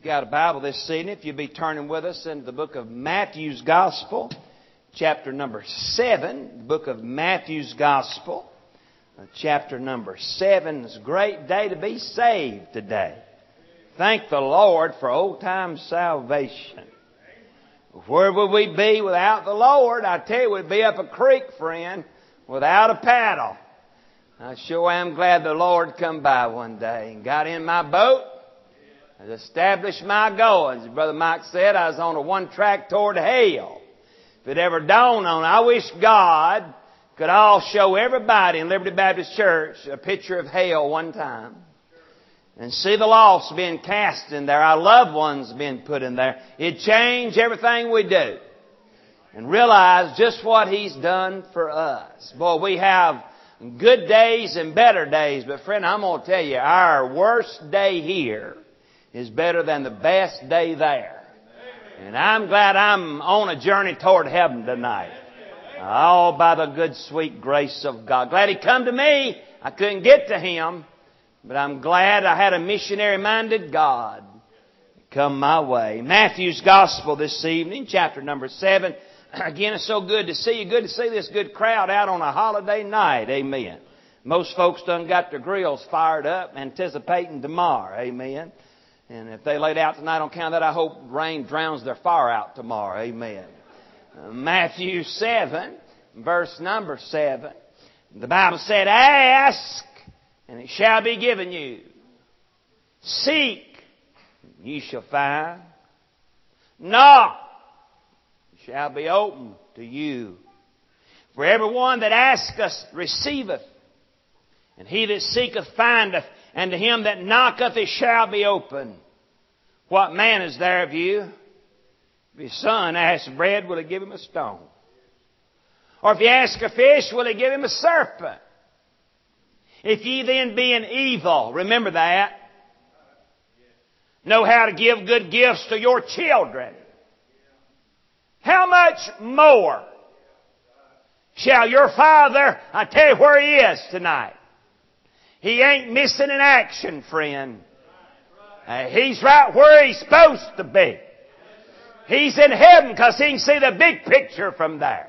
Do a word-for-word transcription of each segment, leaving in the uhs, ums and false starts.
got a Bible this evening, if you'll be turning with us into the book of Matthew's Gospel, chapter number seven, the book of Matthew's Gospel, chapter number seven. It's a great day to be saved today. Thank the Lord for old-time salvation. Where would we be without the Lord? I tell you, we'd be up a creek, friend, without a paddle. I sure am glad the Lord come by one day and got in my boat and established my goings. As Brother Mike said, I was on a one track toward hell. If it ever dawned on, I wish God could all show everybody in Liberty Baptist Church a picture of hell one time. And see the lost being cast in there, our loved ones being put in there. It'd change everything we do. And realize just what He's done for us. Boy, we have good days and better days. But friend, I'm going to tell you, our worst day here is better than the best day there. And I'm glad I'm on a journey toward heaven tonight. All by the good, sweet grace of God. Glad He come to me. I couldn't get to Him. But I'm glad I had a missionary-minded God come my way. Matthew's Gospel this evening, chapter number seven. Again, it's so good to see you. Good to see this good crowd out on a holiday night. Amen. Most folks done got their grills fired up, anticipating tomorrow. Amen. And if they laid out tonight on account of that, I hope rain drowns their fire out tomorrow. Amen. Uh, Matthew seven, verse number seven. The Bible said, "Ask, and it shall be given you. Seek, and ye shall find. Knock, it shall be opened to you. For everyone that asketh receiveth, and he that seeketh findeth, and to him that knocketh it shall be opened. What man is there of you? If his son asks bread, will he give him a stone? Or if he asks a fish, will he give him a serpent? If ye then being evil," remember that, "know how to give good gifts to your children, how much more shall your Father," I tell you where He is tonight. He ain't missing an action, friend. Uh, he's right where He's supposed to be. He's in heaven because He can see the big picture from there.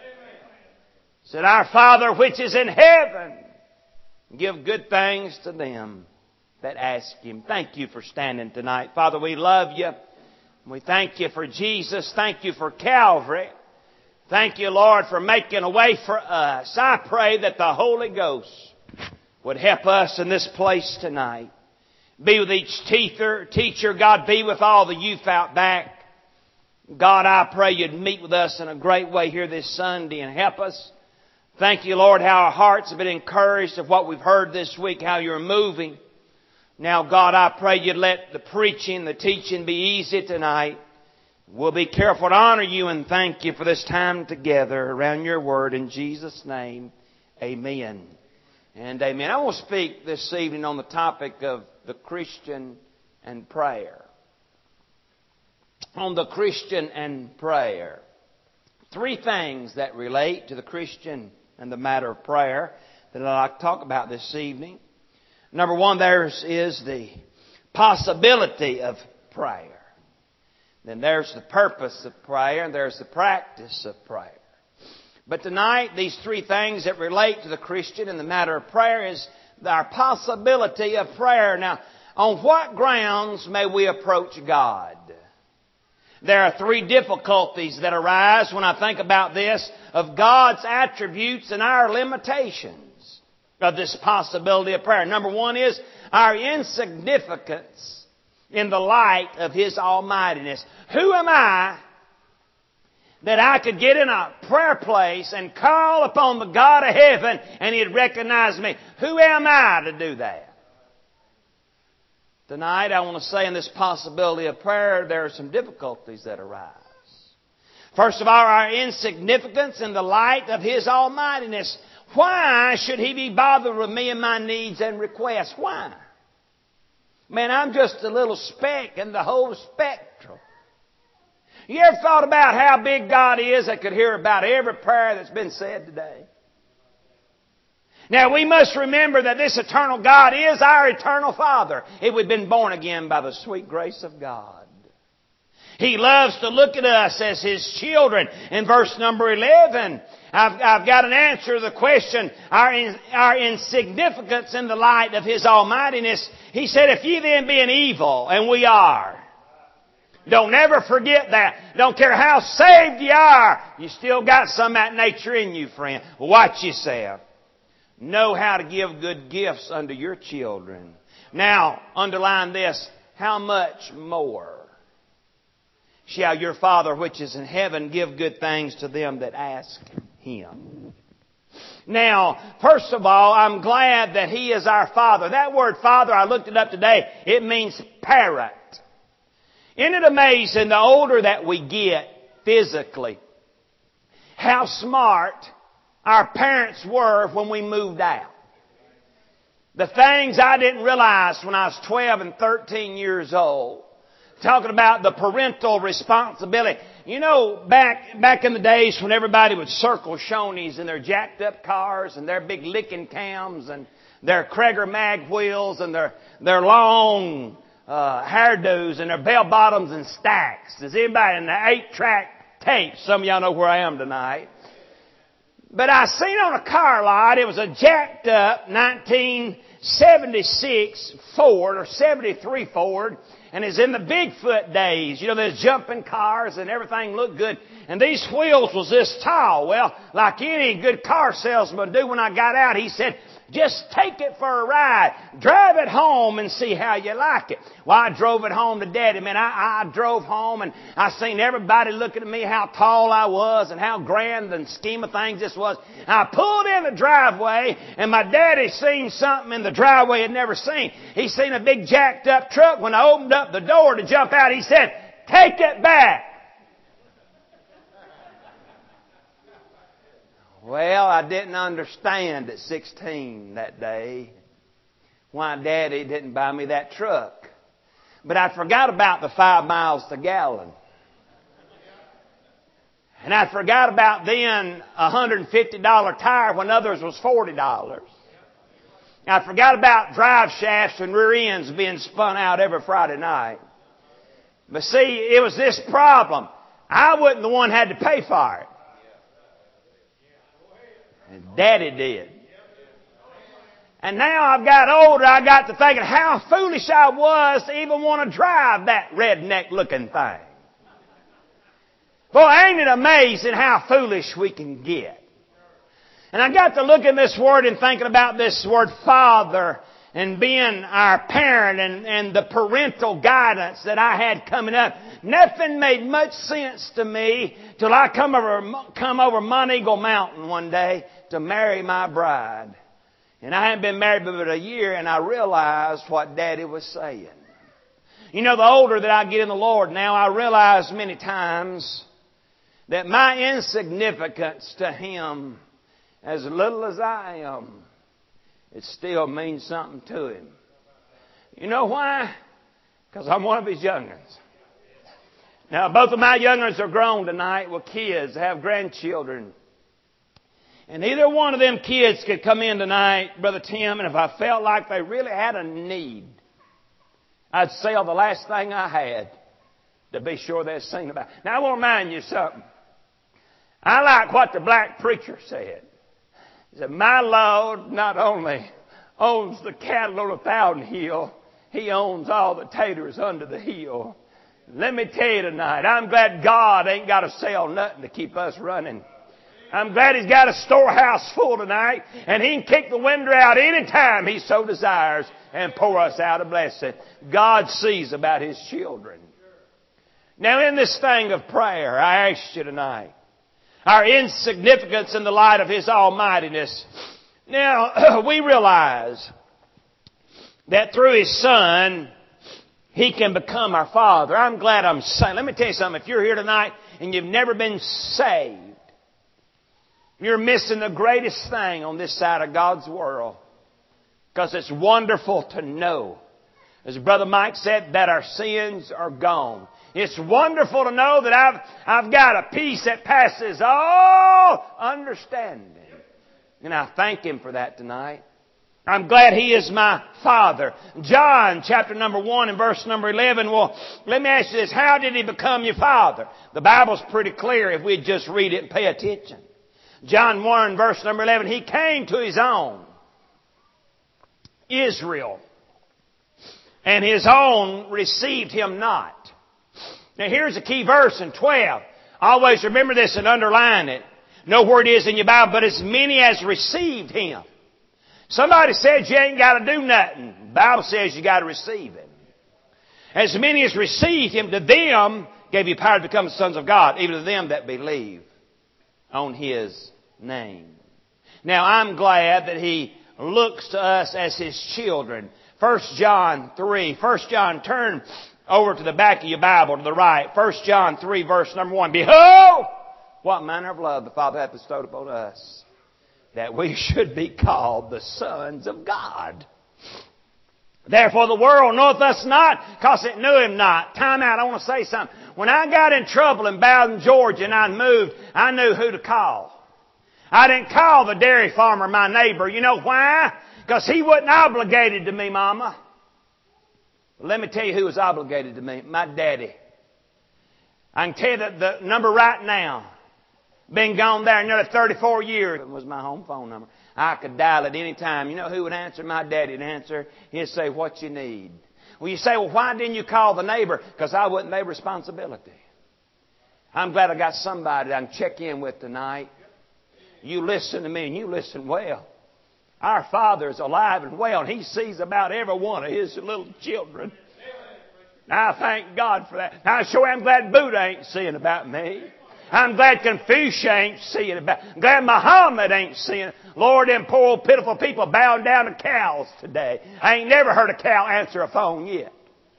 Said, "Our Father which is in heaven, give good things to them that ask Him." Thank you for standing tonight. Father, we love You. We thank You for Jesus. Thank You for Calvary. Thank You, Lord, for making a way for us. I pray that the Holy Ghost would help us in this place tonight. Be with each teacher. Teacher, God, be with all the youth out back. God, I pray You'd meet with us in a great way here this Sunday and help us. Thank You, Lord, how our hearts have been encouraged of what we've heard this week, how You're moving. Now, God, I pray You'd let the preaching, the teaching be easy tonight. We'll be careful to honor You and thank You for this time together around Your Word. In Jesus' name, amen and amen. I want to speak this evening on the topic of the Christian and prayer. On the Christian and prayer. Three things that relate to the Christian and the matter of prayer that I'd like to talk about this evening. Number one, there is the possibility of prayer. Then there's the purpose of prayer, and there's the practice of prayer. But tonight, these three things that relate to the Christian and the matter of prayer is our possibility of prayer. Now, on what grounds may we approach God? There are three difficulties that arise when I think about this, of God's attributes and our limitations of this possibility of prayer. Number one is our insignificance in the light of His almightiness. Who am I that I could get in a prayer place and call upon the God of heaven and He'd recognize me? Who am I to do that? Tonight, I want to say in this possibility of prayer, there are some difficulties that arise. First of all, our insignificance in the light of His almightiness. Why should He be bothered with me and my needs and requests? Why? Man, I'm just a little speck in the whole spectrum. You ever thought about how big God is that could hear about every prayer that's been said today? Now we must remember that this eternal God is our eternal Father if we've been born again by the sweet grace of God. He loves to look at us as His children. In verse number eleven, I've, I've got an answer to the question, our, in, our insignificance in the light of His almightiness. He said, if ye then be an evil, and we are. Don't ever forget that. Don't care how saved you are, you still got some of that nature in you, friend. Watch yourself. Know how to give good gifts unto your children. Now, underline this, how much more shall your Father which is in heaven give good things to them that ask Him? Now, first of all, I'm glad that He is our Father. That word Father, I looked it up today. It means parent. Isn't it amazing the older that we get physically, how smart our parents were when we moved out? The things I didn't realize when I was twelve and thirteen years old. Talking about the parental responsibility. You know, back back in the days when everybody would circle Shoney's in their jacked up cars and their big licking cams and their Krager mag wheels and their their long uh, hairdos and their bell bottoms and stacks. Does anybody in the eight track tape? Some of y'all know where I am tonight. But I seen on a car lot, it was a jacked up nineteen seventy-six Ford or seventy-three Ford. And it's in the Bigfoot days. You know, there's jumping cars and everything looked good. And these wheels was this tall. Well, like any good car salesman do, when I got out, he said, just take it for a ride. Drive it home and see how you like it. Well, I drove it home to Daddy. Man, I, I drove home and I seen everybody looking at me how tall I was and how grand and scheme of things this was. I pulled in the driveway and my daddy seen something in the driveway he'd never seen. He seen a big jacked up truck. When I opened up the door to jump out, he said, take it back. Well, I didn't understand at sixteen that day why Daddy didn't buy me that truck. But I forgot about the five miles to gallon. And I forgot about then a one hundred fifty dollars tire when others was forty dollars. I forgot about drive shafts and rear ends being spun out every Friday night. But see, it was this problem. I wasn't the one who had to pay for it. And Daddy did. And now I've got older, I got to thinking how foolish I was to even want to drive that redneck looking thing. Boy, ain't it amazing how foolish we can get. And I got to look in this word and thinking about this word Father and being our parent and, and the parental guidance that I had coming up. Nothing made much sense to me till I come over, come over Monteagle Mountain one day to marry my bride. And I hadn't been married but a year, and I realized what Daddy was saying. You know, the older that I get in the Lord now, I realize many times that my insignificance to Him, as little as I am, it still means something to Him. You know why? Because I'm one of His young'uns. Now, both of my young'uns are grown tonight with kids, have grandchildren. And either one of them kids could come in tonight, Brother Tim, and if I felt like they really had a need, I'd sell the last thing I had to be sure they're seen about. Now, I want to remind you something. I like what the black preacher said. He said, my Lord not only owns the cattle on a thousand hill, He owns all the taters under the hill. Let me tell you tonight, I'm glad God ain't got to sell nothing to keep us running. I'm glad He's got a storehouse full tonight, and He can kick the window out any time He so desires and pour us out a blessing. God sees about His children. Now, in this thing of prayer, I ask you tonight, our insignificance in the light of His almightiness. Now, we realize that through His Son, He can become our Father. I'm glad I'm saying. Let me tell you something. If you're here tonight and you've never been saved, you're missing the greatest thing on this side of God's world. Because it's wonderful to know, as Brother Mike said, that our sins are gone. It's wonderful to know that I've, I've got a peace that passes all understanding. And I thank Him for that tonight. I'm glad He is my Father. John chapter number one and verse number eleven. Well, let me ask you this. How did He become your Father? The Bible's pretty clear if we just read it and pay attention. John one verse number eleven. He came to His own, Israel, and His own received Him not. Now here's a key verse in twelve. Always remember this and underline it. Know where it is in your Bible. But as many as received Him. Somebody said you ain't got to do nothing. The Bible says you got to receive Him. As many as received Him, to them gave He power to become the sons of God, even to them that believe on His name. Now I'm glad that He looks to us as His children. First John three. First John, turn over to the back of your Bible to the right. First John three verse number one. Behold, what manner of love the Father hath bestowed upon us, that we should be called the sons of God. Therefore the world knoweth us not, because it knew Him not. Time out, I want to say something. When I got in trouble in Bowden, Georgia, and I moved, I knew who to call. I didn't call the dairy farmer my neighbor. You know why? Because he wasn't obligated to me, Mama. But let me tell you who was obligated to me. My daddy. I can tell you that the number right now. Been gone there nearly thirty-four years. It was my home phone number. I could dial at any time. You know who would answer? My daddy would answer. He'd say, what you need. Well, you say, well, why didn't you call the neighbor? Because I wasn't their responsibility. I'm glad I got somebody I can check in with tonight. You listen to me and you listen well. Our Father is alive and well, and He sees about every one of His little children. I thank God for that. I sure am glad Buddha ain't seeing about me. I'm glad Confucius ain't seeing about. I'm glad Muhammad ain't seeing it. Lord, them poor old pitiful people bowing down to cows today. I ain't never heard a cow answer a phone yet.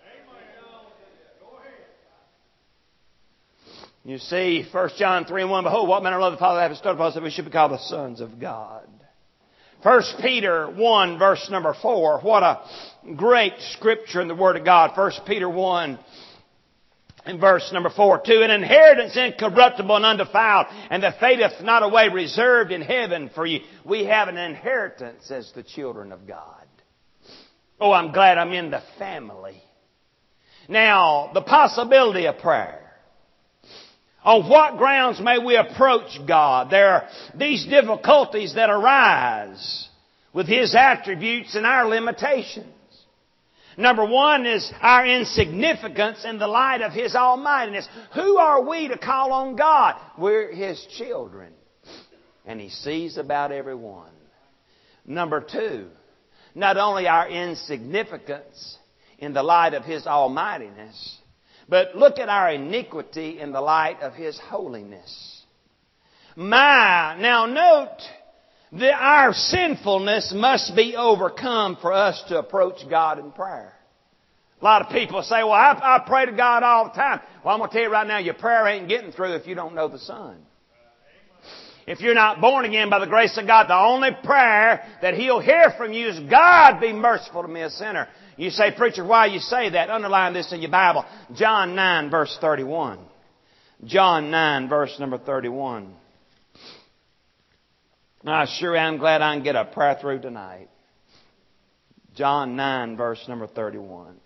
You see, First John three and one, behold, what manner of love the Father hath bestowed upon us, that we should be called the sons of God. First Peter one, verse number four. What a great scripture in the Word of God. First Peter one. In verse number four, to an inheritance incorruptible and undefiled, and that fadeth not away, reserved in heaven for you. We have an inheritance as the children of God. Oh, I'm glad I'm in the family. Now, the possibility of prayer. On what grounds may we approach God? There are these difficulties that arise with His attributes and our limitations. Number one is our insignificance in the light of His almightiness. Who are we to call on God? We're His children. And He sees about every one. Number two, not only our insignificance in the light of His almightiness, but look at our iniquity in the light of His holiness. My, now note, that our sinfulness must be overcome for us to approach God in prayer. A lot of people say, well, I, I pray to God all the time. Well, I'm going to tell you right now, your prayer ain't getting through if you don't know the Son. If you're not born again by the grace of God, the only prayer that He'll hear from you is, God, be merciful to me, a sinner. You say, preacher, why you say that? Underline this in your Bible. John nine, verse thirty-one. John nine, verse number thirty-one. I sure am glad I can get a prayer through tonight. John nine, verse number thirty-one.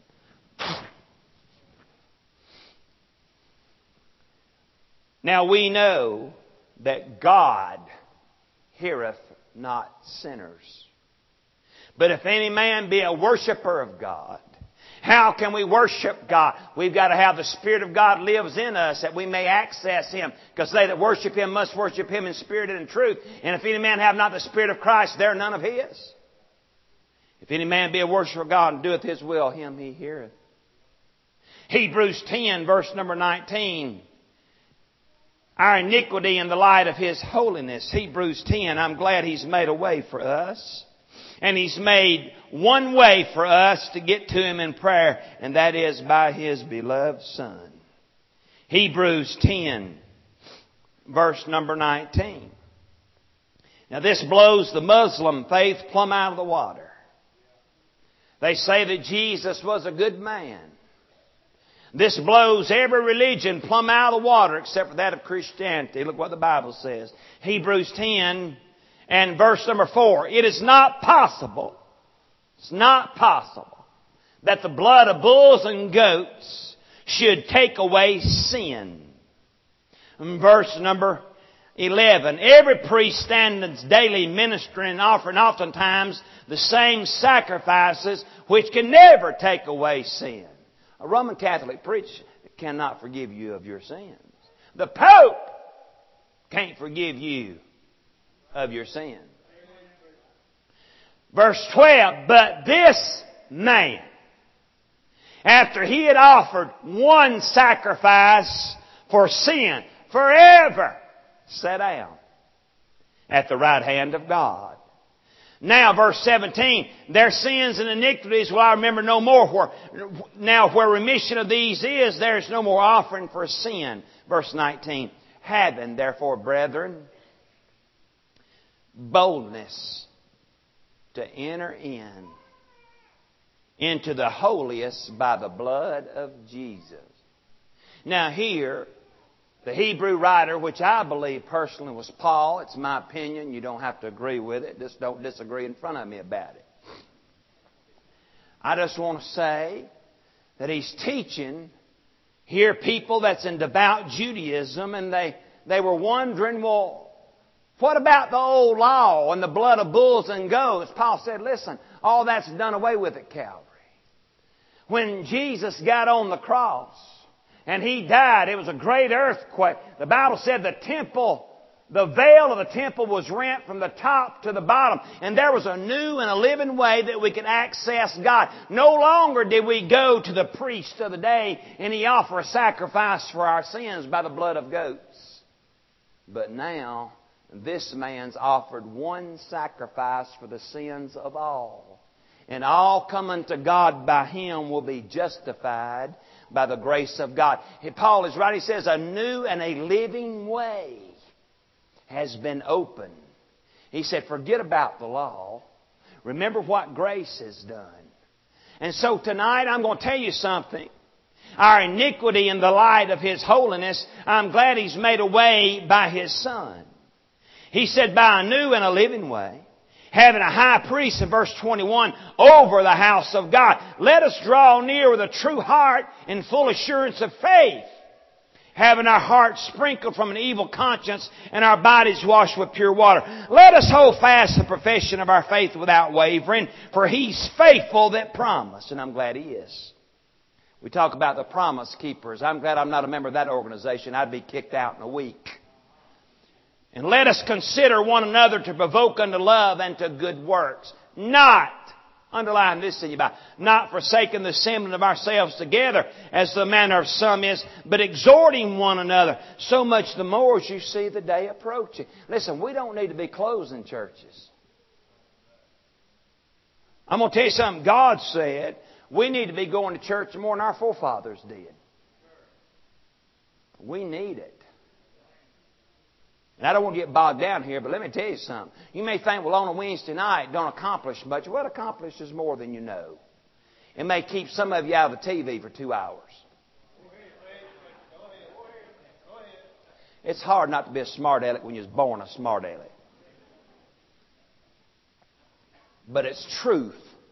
Now we know that God heareth not sinners. But if any man be a worshiper of God, how can we worship God? We've got to have the Spirit of God lives in us that we may access Him. Because they that worship Him must worship Him in spirit and in truth. And if any man have not the Spirit of Christ, they're none of His. If any man be a worshiper of God and doeth His will, him He heareth. Hebrews ten, verse number nineteen. Our iniquity in the light of His holiness. Hebrews ten, I'm glad He's made a way for us. And He's made one way for us to get to Him in prayer, and that is by His beloved Son. Hebrews ten, verse number nineteen. Now this blows the Muslim faith plumb out of the water. They say that Jesus was a good man. This blows every religion plumb out of the water except for that of Christianity. Look what the Bible says. Hebrews ten And verse number four, it is not possible, it's not possible that the blood of bulls and goats should take away sin. And verse number eleven, every priest stands daily ministering and offering oftentimes the same sacrifices which can never take away sin. A Roman Catholic priest cannot forgive you of your sins. The Pope can't forgive you of your sin. Verse twelve, but this man, after he had offered one sacrifice for sin, forever sat down at the right hand of God. Now, verse seventeen, their sins and iniquities will I remember no more. Where, now, where remission of these is, there is no more offering for sin. Verse nineteen, having therefore, brethren, boldness to enter in into the holiest by the blood of Jesus. Now here, the Hebrew writer, which I believe personally was Paul, it's my opinion, you don't have to agree with it, just don't disagree in front of me about it. I just want to say that he's teaching here people that's in devout Judaism, and they, they were wondering, well, what about the old law and the blood of bulls and goats? Paul said, listen, all that's done away with at Calvary. When Jesus got on the cross and He died, it was a great earthquake. The Bible said the temple, the veil of the temple was rent from the top to the bottom. And there was a new and a living way that we could access God. No longer did we go to the priest of the day and he offer a sacrifice for our sins by the blood of goats. But now, this man's offered one sacrifice for the sins of all. And all coming to God by Him will be justified by the grace of God. Paul is right. He says, a new and a living way has been opened. He said, forget about the law. Remember what grace has done. And so tonight I'm going to tell you something. Our iniquity in the light of His holiness, I'm glad He's made a way by His Son. He said, by a new and a living way, having a high priest in verse twenty-one over the house of God. Let us draw near with a true heart in full assurance of faith, having our hearts sprinkled from an evil conscience and our bodies washed with pure water. Let us hold fast the profession of our faith without wavering, for He's faithful that promised. And I'm glad He is. We talk about the promise keepers. I'm glad I'm not a member of that organization. I'd be kicked out in a week. And let us consider one another to provoke unto love and to good works. Not, underline this in your Bible, not forsaking the assembling of ourselves together as the manner of some is, but exhorting one another, so much the more as you see the day approaching. Listen, we don't need to be closing churches. I'm going to tell you something. God said we need to be going to church more than our forefathers did. We need it. And I don't want to get bogged down here, but let me tell you something. You may think, well, on a Wednesday night, don't accomplish much. Well, it accomplishes more than you know. It may keep some of you out of the T V for two hours. It's hard not to be a smart aleck when you're born a smart aleck. But it's truth.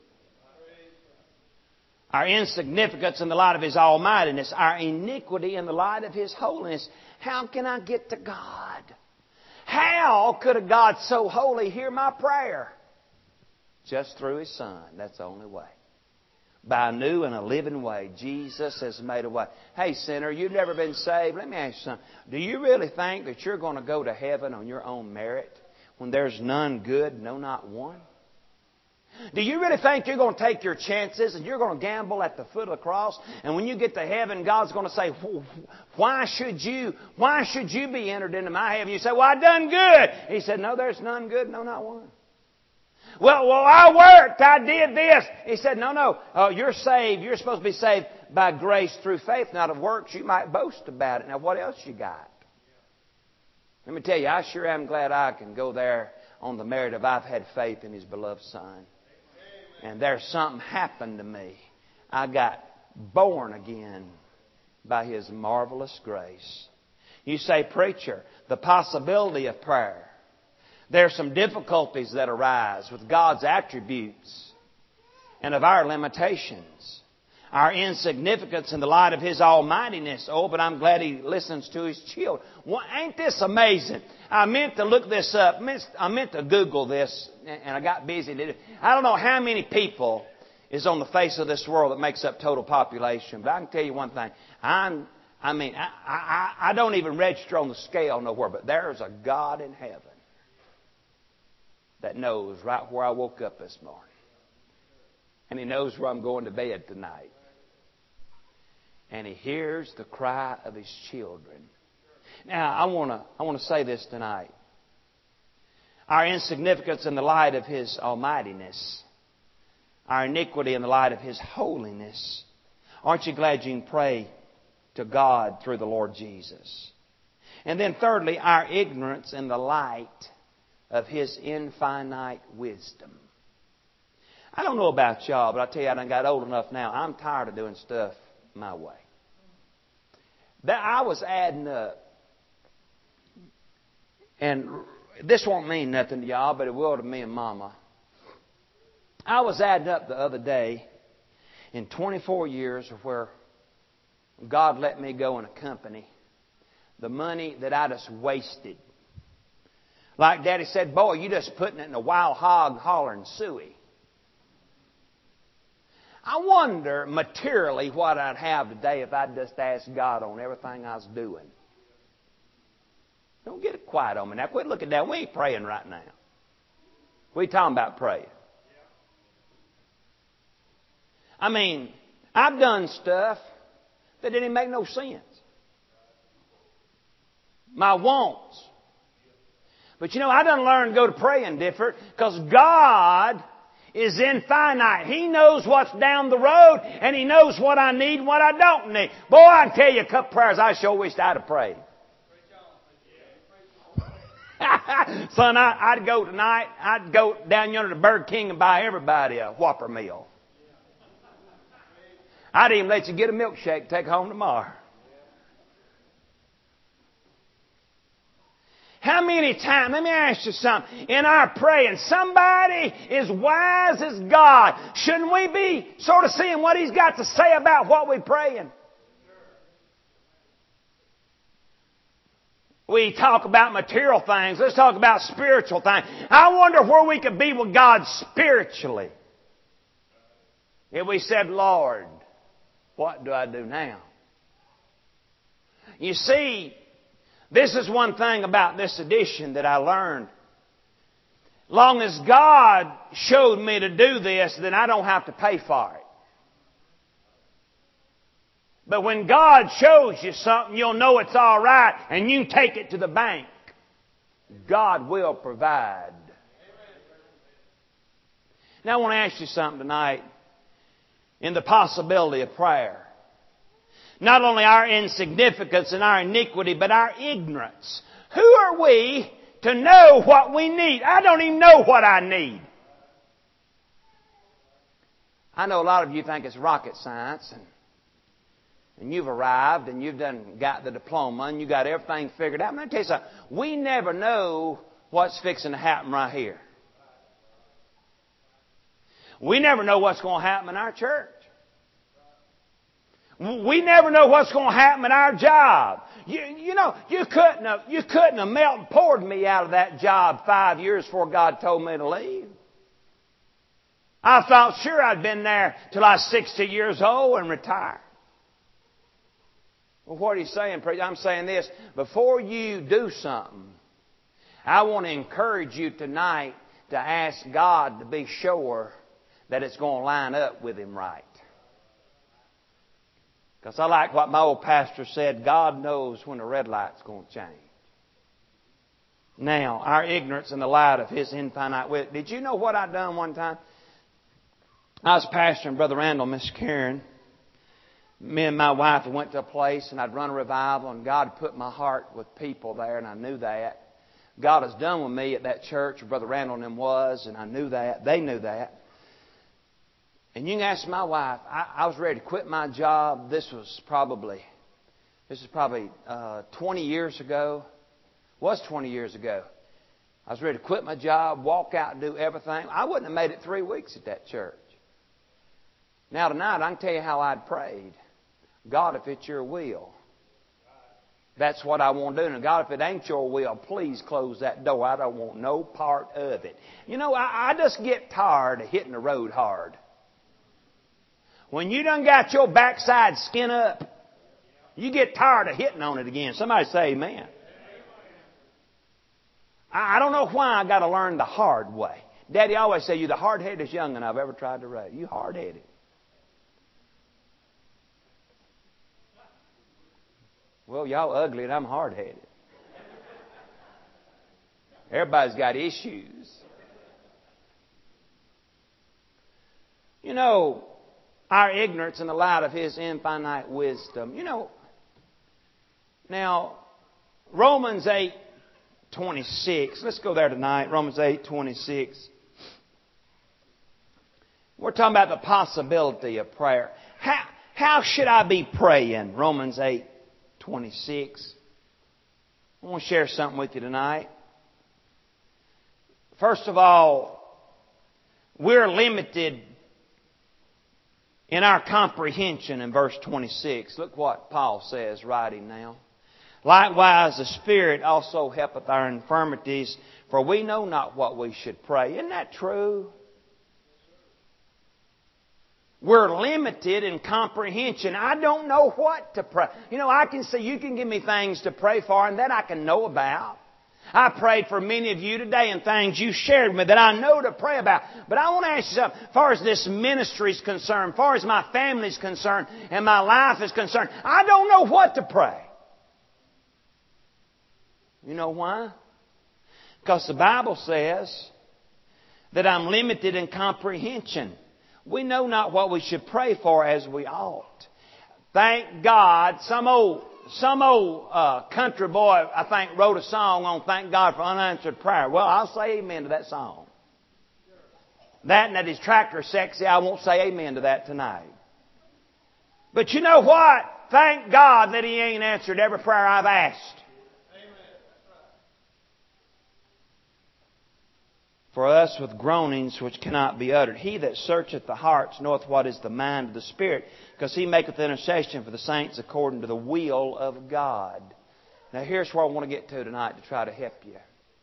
Our insignificance in the light of His almightiness, our iniquity in the light of His holiness. How can I get to God? How could a God so holy hear my prayer? Just through His Son. That's the only way. By a new and a living way, Jesus has made a way. Hey, sinner, you've never been saved. Let me ask you something. Do you really think that you're going to go to heaven on your own merit when there's none good, no, not one? Do you really think you're going to take your chances and you're going to gamble at the foot of the cross? And when you get to heaven, God's going to say, why should you, why should you be entered into my heaven? You say, well, I done good. He said, no, there's none good, no, not one. Well, well, I worked, I did this. He said, no, no, uh, you're saved. You're supposed to be saved by grace through faith, not of works. You might boast about it. Now, what else you got? Let me tell you, I sure am glad I can go there on the merit of I've had faith in His beloved Son. And there's something happened to me. I got born again by His marvelous grace. You say, preacher, the possibility of prayer, There are some difficulties that arise with God's attributes and of our limitations. Our insignificance in the light of His almightiness. Oh, but I'm glad He listens to His children. Well, ain't this amazing? I meant to look this up. I meant to Google this, and I got busy. I don't know how many people is on the face of this world that makes up total population. But I can tell you one thing. I'm, I mean, I, I, I don't even register on the scale nowhere, but there's a God in heaven that knows right where I woke up this morning. And He knows where I'm going to bed tonight. And He hears the cry of His children. Now, I want to I want to say this tonight. Our insignificance in the light of His almightiness. Our iniquity in the light of His holiness. Aren't you glad you can pray to God through the Lord Jesus? And then thirdly, our ignorance in the light of His infinite wisdom. I don't know about y'all, but I tell you, I done got old enough now. I'm tired of doing stuff my way. That I was adding up, and this won't mean nothing to y'all, but it will to me and Mama. I was adding up the other day in twenty-four years of where God let me go in a company, the money that I just wasted. Like Daddy said, boy, you just putting it in a wild hog hollering suey. I wonder materially what I'd have today if I'd just asked God on everything I was doing. Don't get it quiet on me now. Quit looking down. We ain't praying right now. We talking about praying. I mean, I've done stuff that didn't make no sense. My wants. But you know, I done learned to go to praying different because God is infinite. He knows what's down the road and He knows what I need and what I don't need. Boy, I can tell you a couple prayers I sure wished I'd have prayed. Son, I, I'd go tonight, I'd go down yonder to Burger King and buy everybody a Whopper meal. I'd even let you get a milkshake to take home tomorrow. How many times, let me ask you something, in our praying, somebody as wise as God, shouldn't we be sort of seeing what He's got to say about what we're praying? We talk about material things. Let's talk about spiritual things. I wonder where we could be with God spiritually if we said, Lord, what do I do now? You see, this is one thing about this edition that I learned. Long as God showed me to do this, then I don't have to pay for it. But when God shows you something, you'll know it's all right, and you can take it to the bank. God will provide. Now I want to ask you something tonight in the possibility of prayer. Not only our insignificance and our iniquity, but our ignorance. Who are we to know what we need? I don't even know what I need. I know a lot of you think it's rocket science, and, and you've arrived, and you've done got the diploma, and you got everything figured out. I'm going to tell you something. We never know what's fixing to happen right here. We never know what's going to happen in our church. We never know what's going to happen at our job. You, you know, you couldn't have, you couldn't have melted and poured me out of that job five years before God told me to leave. I thought sure I'd been there till I was sixty years old and retired. Well, what are you saying, preacher? I'm saying this. Before you do something, I want to encourage you tonight to ask God to be sure that it's going to line up with Him right. Because I like what my old pastor said, God knows when the red light's going to change. Now, our ignorance in the light of His infinite wisdom. Did you know what I done one time? I was pastoring Brother Randall, Miss Karen. Me and my wife went to a place and I'd run a revival, and God put my heart with people there, and I knew that. God has done with me at that church where Brother Randall and them was, and I knew that. They knew that. And you can ask my wife, I, I was ready to quit my job. This was probably, this is probably uh, twenty years ago. Was twenty years ago. I was ready to quit my job, walk out and do everything. I wouldn't have made it three weeks at that church. Now tonight, I can tell you how I'd prayed. God, if it's your will, that's what I want to do. And God, if it ain't your will, please close that door. I don't want no part of it. You know, I, I just get tired of hitting the road hard. When you done got your backside skin up, you get tired of hitting on it again. Somebody say amen. I, I don't know why I got to learn the hard way. Daddy always said, you're the hard-headedest young'un I've ever tried to raise. You hard-headed. Well, y'all ugly and I'm hard-headed. Everybody's got issues. You know, our ignorance in the light of His infinite wisdom. You know, now, Romans eight twenty-six. Let's go there tonight. Romans eight twenty-six. We're talking about the possibility of prayer. How, how should I be praying? Romans eight twenty-six. I want to share something with you tonight. First of all, we're limited in our comprehension in verse twenty-six. Look what Paul says writing now. Likewise, the Spirit also helpeth our infirmities, for we know not what we should pray. Isn't that true? We're limited in comprehension. I don't know what to pray. You know, I can say, you can give me things to pray for and that I can know about. I prayed for many of you today and things you shared with me that I know to pray about. But I want to ask you something. As far as this ministry is concerned, as far as my family is concerned and my life is concerned, I don't know what to pray. You know why? Because the Bible says that I'm limited in comprehension. We know not what we should pray for as we ought. Thank God, some old some old uh, country boy, I think, wrote a song on thank God for unanswered prayer. Well, I'll say amen to that song. That and that his tractor's sexy, I won't say amen to that tonight. But you know what? Thank God that He ain't answered every prayer I've asked. For us with groanings which cannot be uttered. He that searcheth the hearts knoweth what is the mind of the Spirit, because He maketh intercession for the saints according to the will of God. Now here's where I want to get to tonight to try to help you.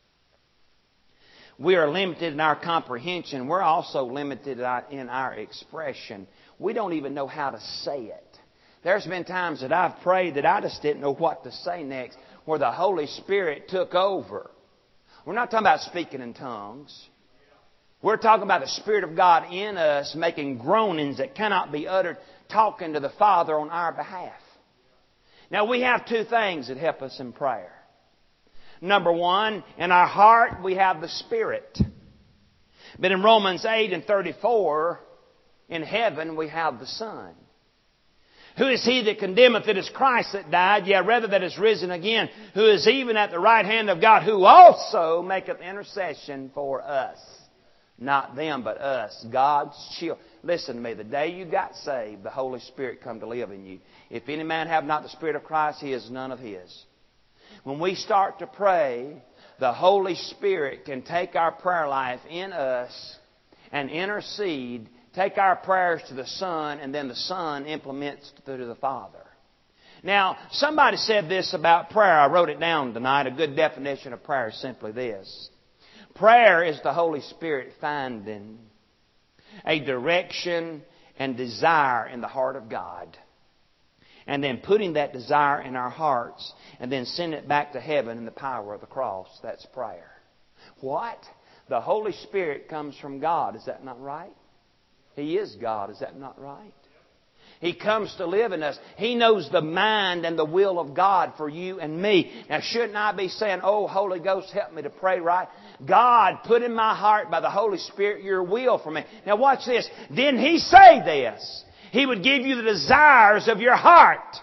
We are limited in our comprehension. We're also limited in our expression. We don't even know how to say it. There's been times that I've prayed that I just didn't know what to say next, where the Holy Spirit took over. We're not talking about speaking in tongues. We're talking about the Spirit of God in us making groanings that cannot be uttered, talking to the Father on our behalf. Now we have two things that help us in prayer. Number one, in our heart we have the Spirit. But in Romans eight and thirty-four, in heaven we have the Son. Who is He that condemneth? It is Christ that died, yea, rather that is risen again, who is even at the right hand of God, who also maketh intercession for us. Not them, but us, God's children. Listen to me, the day you got saved, the Holy Spirit come to live in you. If any man have not the Spirit of Christ, he is none of His. When we start to pray, the Holy Spirit can take our prayer life in us and intercede, take our prayers to the Son, and then the Son implements to the Father. Now, somebody said this about prayer. I wrote it down tonight. A good definition of prayer is simply this. Prayer is the Holy Spirit finding a direction and desire in the heart of God, and then putting that desire in our hearts, and then sending it back to heaven in the power of the cross. That's prayer. What? The Holy Spirit comes from God. Is that not right? He is God. Is that not right? He comes to live in us. He knows the mind and the will of God for you and me. Now, shouldn't I be saying, oh, Holy Ghost, help me to pray right? God, put in my heart by the Holy Spirit your will for me. Now, watch this. Didn't He say this? He would give you the desires of your heart.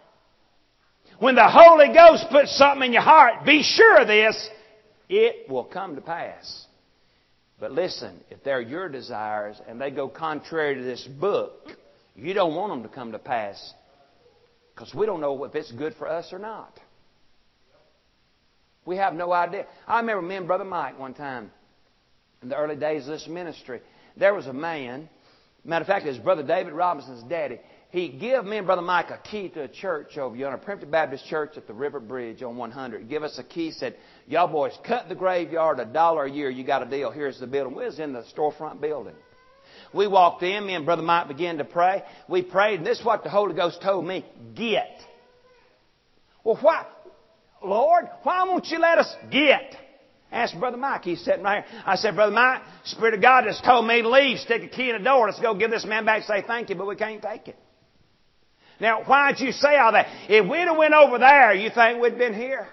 When the Holy Ghost puts something in your heart, be sure of this, it will come to pass. But listen, if they're your desires and they go contrary to this book, you don't want them to come to pass, because we don't know if it's good for us or not. We have no idea. I remember me and Brother Mike one time, in the early days of this ministry, there was a man, matter of fact, it was Brother David Robinson's daddy. He gave me and Brother Mike a key to a church over yonder, a Primitive Baptist church at the River Bridge on one hundred. He gave us a key, said, y'all boys, cut the graveyard a dollar a year. You got a deal. Here's the building. We was in the storefront building. We walked in. Me and Brother Mike began to pray. We prayed, and this is what the Holy Ghost told me. Get. Well, why? Lord, why won't you let us get? Asked Brother Mike. He's sitting right here. I said, Brother Mike, Spirit of God just told me to leave. Stick a key in the door. Let's go give this man back and say thank you, but we can't take it. Now, why'd you say all that? If we'd have went over there, you think we'd been here?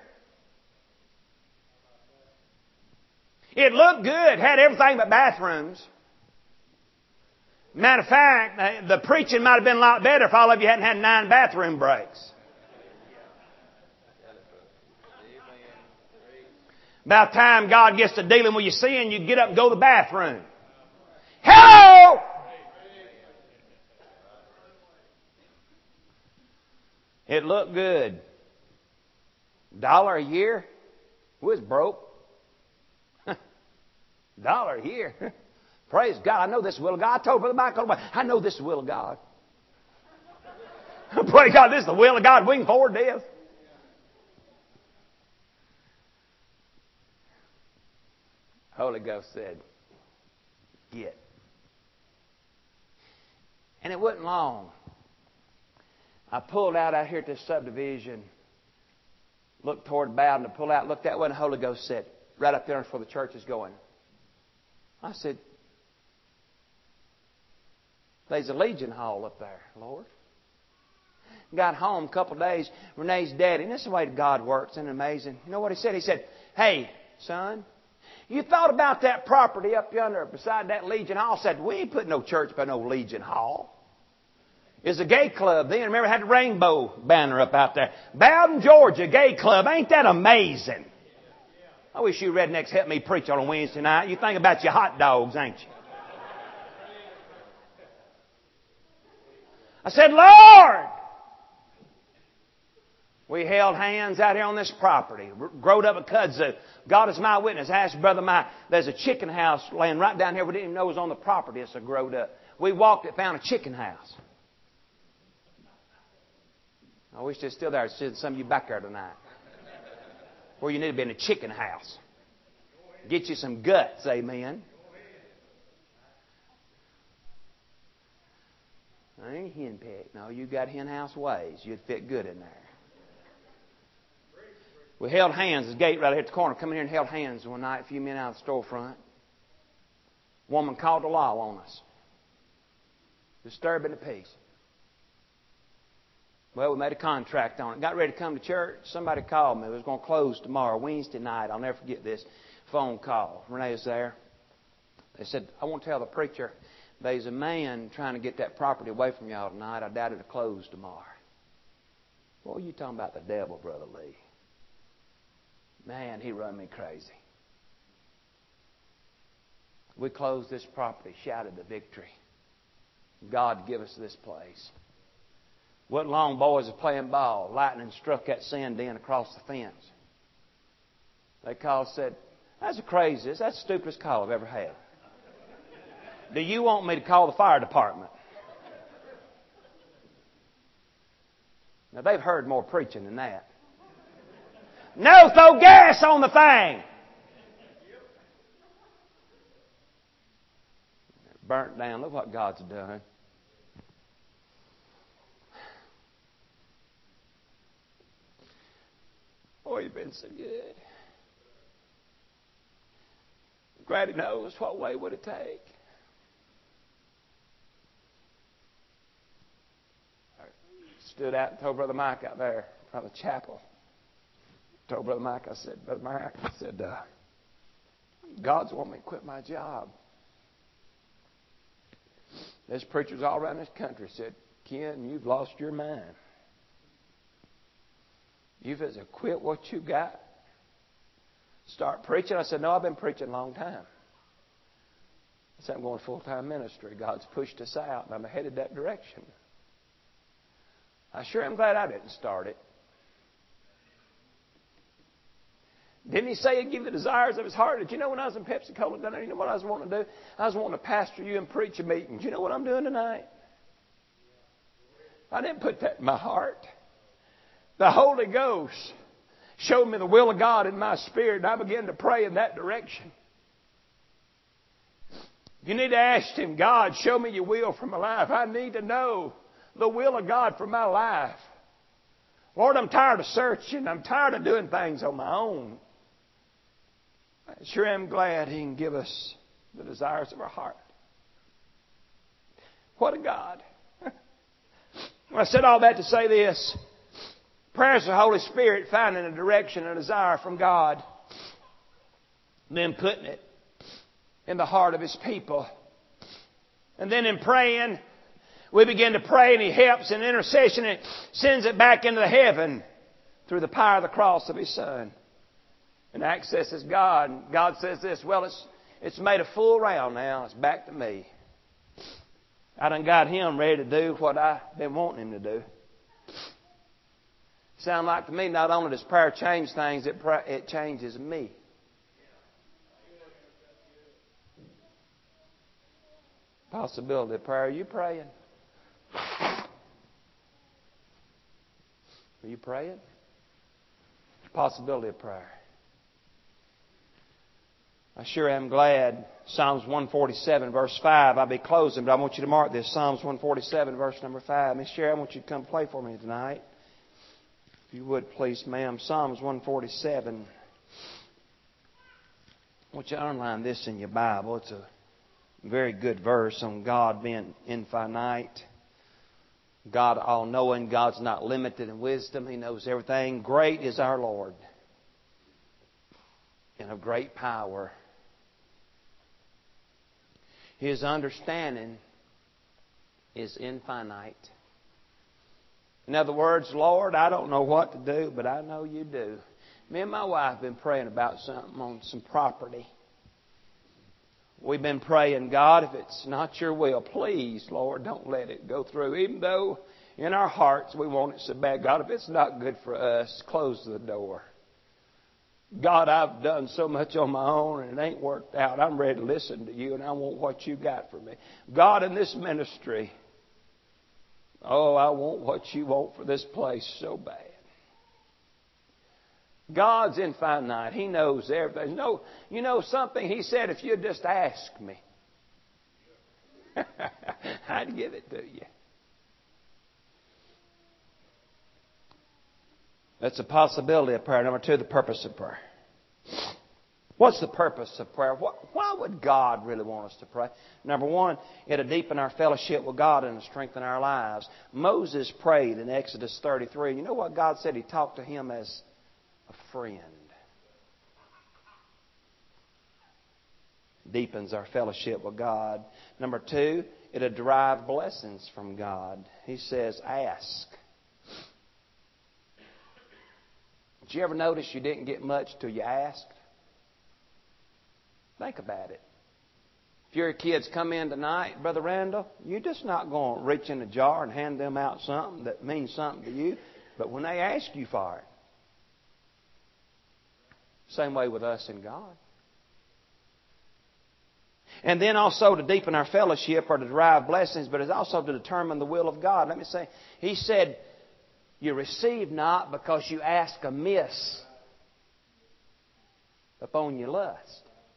It looked good. Had everything but bathrooms. Matter of fact, the preaching might have been a lot better if all of you hadn't had nine bathroom breaks. About time God gets to dealing with your sin, you get up and go to the bathroom. Hello! It looked good. Dollar a year? Who is broke? Dollar a year? Praise God. I know this is the will of God. I told Brother Michael, I know this is the will of God. Praise God, this is the will of God. We can afford this. Holy Ghost said, get. And it wasn't long. I pulled out out here at this subdivision, looked toward Bowden, and pulled out, looked that way, and the Holy Ghost said, right up there before the church is going. I said, there's a Legion Hall up there, Lord. Got home a couple of days, Renee's daddy, and this is the way God works, isn't it amazing? You know what he said? He said, hey, son, you thought about that property up yonder beside that Legion Hall? I said, we ain't put no church by no Legion Hall. It's a gay club then. Remember, it had the rainbow banner up out there. Bowden, Georgia, gay club. Ain't that amazing? I wish you rednecks helped me preach on a Wednesday night. You think about your hot dogs, ain't you? I said, Lord! We held hands out here on this property. Growed up a kudzu. God is my witness. I asked Brother Mike, there's a chicken house laying right down here. We didn't even know it was on the property. It's a growed up. We walked it, found a chicken house. I wish they're still there. Send some of you back there tonight. Where you need to be in a chicken house. Get you some guts, amen. I ain't hen peck. No, you got hen house ways. You'd fit good in there. We held hands. The gate right here at the corner. Come in here and held hands one night. A few men out of the storefront. Woman called the law on us. Disturbing the peace. Well, we made a contract on it. Got ready to come to church. Somebody called me. It was going to close tomorrow, Wednesday night. I'll never forget this phone call. Renee was there. They said, I want to tell the preacher, there's a man trying to get that property away from y'all tonight. I doubt it'll close tomorrow. What were you talking about? The devil, Brother Lee. Man, he run me crazy. We closed this property, shouted the victory. God give us this place. What long boys are playing ball. Lightning struck that sand den across the fence. They called and said, that's the craziest, that's the stupidest call I've ever had. Do you want me to call the fire department? Now, they've heard more preaching than that. No, throw gas on the thing. Burnt down. Look what God's done. Oh, you've been so good. Glad He knows what way would it take. I stood out and told Brother Mike out there in front of the chapel. Told Brother Mike, I said, Brother Mike, I said, uh, God's wanting me to quit my job. There's preachers all around this country said, Ken, you've lost your mind. You've got to quit what you got. Start preaching. I said, no, I've been preaching a long time. I said, I'm going full-time ministry. God's pushed us out, and I'm headed that direction. I sure am glad I didn't start it. Didn't He say He'd give the desires of His heart? Did you know when I was in Pepsi-Cola down there, you know what I was wanting to do? I was wanting to pastor you and preach a meeting. Do you know what I'm doing tonight? I didn't put that in my heart. The Holy Ghost showed me the will of God in my spirit, and I began to pray in that direction. You need to ask Him, God, show me your will for my life. I need to know the will of God for my life. Lord, I'm tired of searching. I'm tired of doing things on my own. I sure am glad He can give us the desires of our heart. What a God. I said all that to say this. Prayer is the Holy Spirit finding a direction and a desire from God, then putting it in the heart of His people. And then in praying, we begin to pray, and He helps in intercession and sends it back into heaven through the power of the cross of His Son. And accesses God. And God says this, well, it's, it's made a full round now. It's back to me. I done got Him ready to do what I've been wanting Him to do. Sound like to me, not only does prayer change things, it, it changes me. Possibility of prayer. Are you praying? Are you praying? Possibility of prayer. I sure am glad. Psalms one forty-seven, verse five. I'll be closing, but I want you to mark this. Psalms one forty-seven, verse number five. Miss Sherry, I want you to come play for me tonight. If you would, please, ma'am. Psalms one forty-seven. I want you to underline this in your Bible. It's a very good verse on God being infinite. God all-knowing. God's not limited in wisdom. He knows everything. Great is our Lord, and of great power. His understanding is infinite. In other words, Lord, I don't know what to do, but I know You do. Me and my wife have been praying about something on some property. We've been praying, God, if it's not Your will, please, Lord, don't let it go through. Even though in our hearts we want it so bad. God, if it's not good for us, close the door. God, I've done so much on my own and it ain't worked out. I'm ready to listen to You, and I want what You got for me. God, in this ministry, oh, I want what You want for this place so bad. God's infinite. He knows everything. No, you know something? He said, if you'd just ask Me, I'd give it to You. That's a possibility of prayer. Number two, the purpose of prayer. What's the purpose of prayer? Why would God really want us to pray? Number one, it'll deepen our fellowship with God and strengthen our lives. Moses prayed in Exodus thirty-three. You know what God said? He talked to him as a friend. Deepens our fellowship with God. Number two, it'll derive blessings from God. He says, ask. Did you ever notice you didn't get much till you asked? Think about it. If your kids come in tonight, Brother Randall, you're just not going to reach in a jar and hand them out something that means something to you. But when they ask you for it, same way with us and God. And then also to deepen our fellowship or to derive blessings, but it's also to determine the will of God. Let me say, He said, you receive not because you ask amiss upon your lust.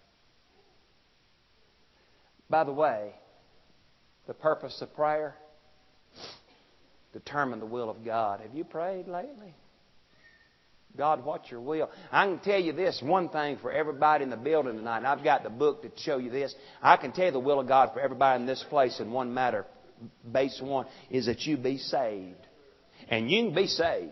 By the way, the purpose of prayer, determine the will of God. Have you prayed lately? God, what's Your will? I can tell you this, one thing for everybody in the building tonight, and I've got the book to show you this. I can tell you the will of God for everybody in this place in one matter. Base one is that you be saved. And you can be saved.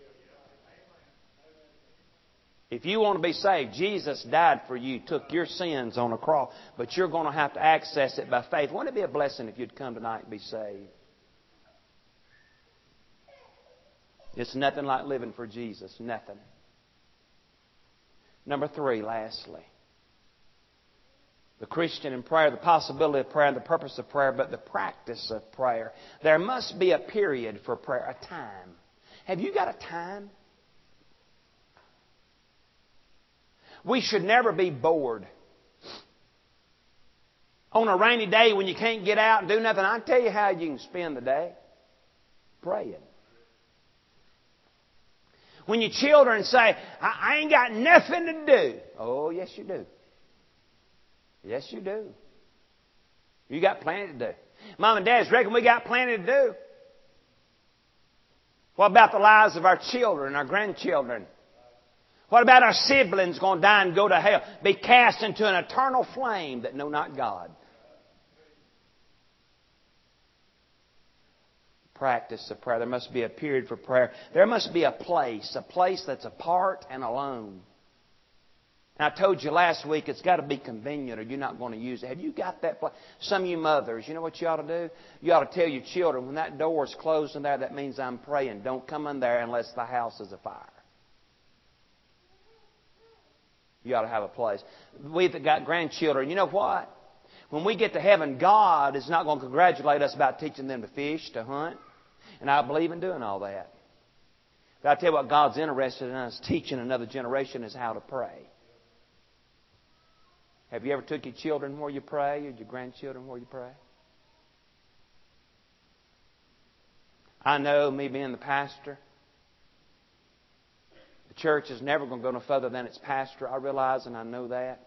If you want to be saved, Jesus died for you, took your sins on a cross, but you're going to have to access it by faith. Wouldn't it be a blessing if you'd come tonight and be saved? It's nothing like living for Jesus. Nothing. Number three, lastly. The Christian in prayer, the possibility of prayer, the purpose of prayer, but the practice of prayer. There must be a period for prayer, a time. Have you got a time? We should never be bored. On a rainy day when you can't get out and do nothing, I'll tell you how you can spend the day. Praying. When your children say, I, I ain't got nothing to do. Oh, yes you do. Yes you do. You got plenty to do. Mom and Dad reckon we got plenty to do. What about the lives of our children, our grandchildren? What about our siblings going to die and go to hell? Be cast into an eternal flame that know not God. Practice of prayer. There must be a period for prayer. There must be a place, a place that's apart and alone. And I told you last week it's got to be convenient or you're not going to use it. Have you got that place? Some of you mothers, you know what you ought to do? You ought to tell your children, when that door is closed in there, that means I'm praying. Don't come in there unless the house is afire. You ought to have a place. We've got grandchildren. You know what? When we get to heaven, God is not going to congratulate us about teaching them to fish, to hunt. And I believe in doing all that. But I tell you what God's interested in us teaching another generation is how to pray. Have you ever took your children where you pray or your grandchildren where you pray? I know, me being the pastor, the church is never going to go no further than its pastor. I realize and I know that.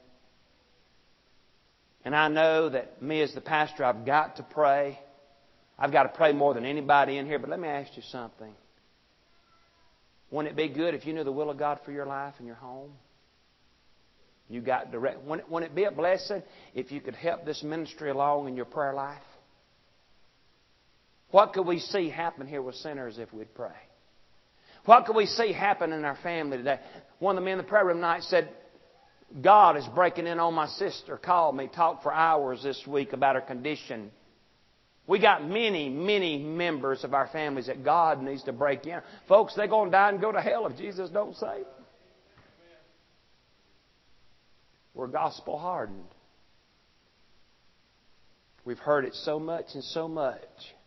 And I know that me as the pastor, I've got to pray. I've got to pray more than anybody in here. But let me ask you something. Wouldn't it be good if you knew the will of God for your life and your home? You got direct. Wouldn't it, wouldn't it be a blessing if you could help this ministry along in your prayer life? What could we see happen here with sinners if we'd pray? What could we see happen in our family today? One of the men in the prayer room tonight said, God is breaking in on my sister. Called me, talked for hours this week about her condition. We got many, many members of our families that God needs to break in. Folks, they're going to die and go to hell if Jesus don't save them. We're gospel hardened. We've heard it so much and so much.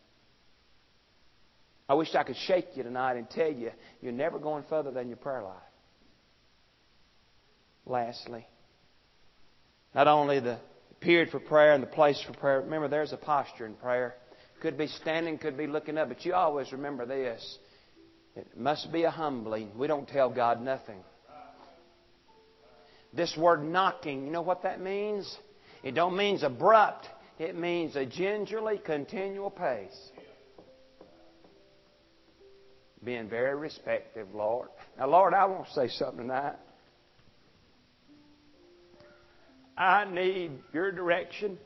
I wish I could shake you tonight and tell you you're never going further than your prayer life. Lastly, not only the period for prayer and the place for prayer. Remember, there's a posture in prayer. Could be standing, could be looking up. But you always remember this. It must be a humbling. We don't tell God nothing. This word knocking, you know what that means? It don't mean abrupt. It means a gingerly continual pace. Being very respectful, Lord. Now, Lord, I want to say something tonight. I need your direction.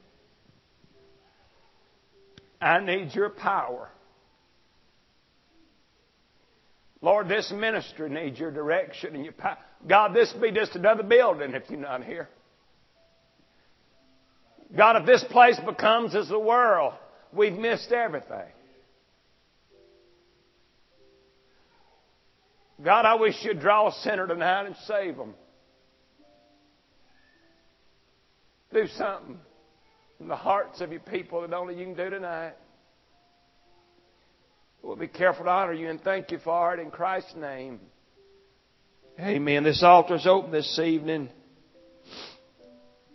I need your power. Lord, this ministry needs your direction and your power. God, this be just another building if you're not here. God, if this place becomes as the world, we've missed everything. God, I wish you'd draw a sinner tonight and save them. Do something in the hearts of your people that only you can do tonight. We'll be careful to honor you and thank you for it in Christ's name. Amen. This altar is open this evening.